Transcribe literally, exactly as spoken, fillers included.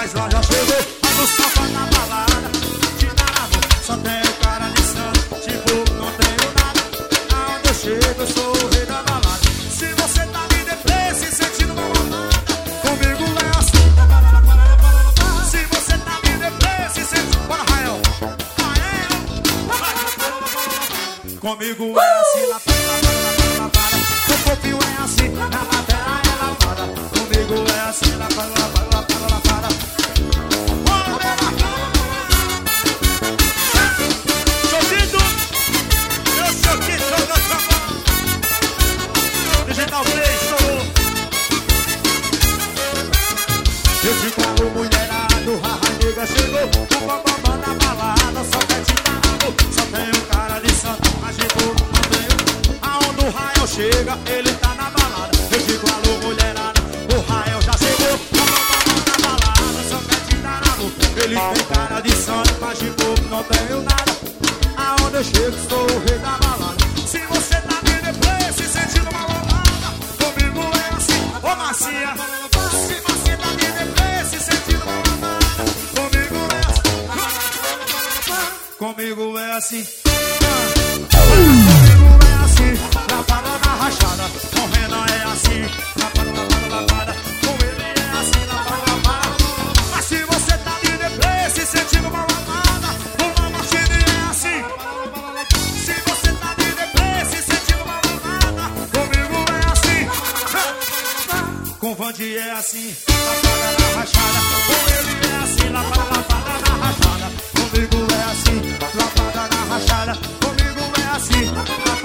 mas lá já chegou. Mas o safado na balada, te dá na mão. Só tenho cara de santo, tipo, não tenho nada. Aonde eu chego, eu sou o rei da balada. Se você tá me deprê, se sentindo uma mamada, comigo é assim. Se você tá me deprê, se sentindo... Bora, Rael. Comigo é assim, lá para, lá para, lá para, lá para. O corpinho é assim, na lateral é lavada. Comigo é assim, lá para, lá para, lá para, lá para. Choquito, eu sou que sou do samba. Digital Play, estourou. Eu te falo, mulherado, haha, nega chegou. O bambambam na balada, só quer te dar na boca. Só tenho cara de santo, mas de boca não tenho. Aonde o Rael chega, ele tá na balada. Eu digo alô, mulherada, o Rael já chegou. O bambambam na balada, só quer te dar na boca. Ele tem cara de santo, mas de boca não tenho nada. Aonde eu chego, sou o rei da balada. Se você tá me deprê, se sentindo uma lomada, comigo é assim, ô Marcinha. Se você tá me deprê, se sentindo uma lomada, comigo é assim. Comigo é assim. Comigo é assim, lapada na rachada. Com Renan é assim, lapada, lapada, lapada. Com ele é assim, lapada, lapada. Mas se você tá me deprê, se sentindo uma lomada, com a Martini é assim. Se você tá me deprê, se sentindo uma lomada, comigo é assim. Com Vandi é assim, lapada na rachada. Com ele é assim, lapada, lapada na rachada. Comigo é assim, lapada na rachada. Comigo é assim, lapada.